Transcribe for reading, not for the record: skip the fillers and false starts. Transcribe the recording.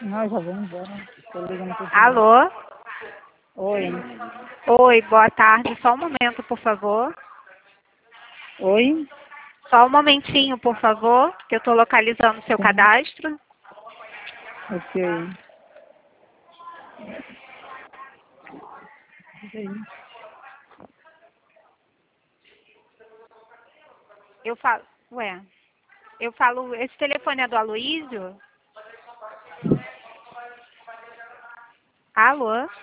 Não, já vou embora. Tô ligando pro filho. Alô? Oi. Oi, boa tarde. Só um momento, por favor. Oi? Só um momentinho, por favor, que eu estou localizando o seu Sim. cadastro. Ok. Eu falo, esse telefone é do Aloísio? Alô?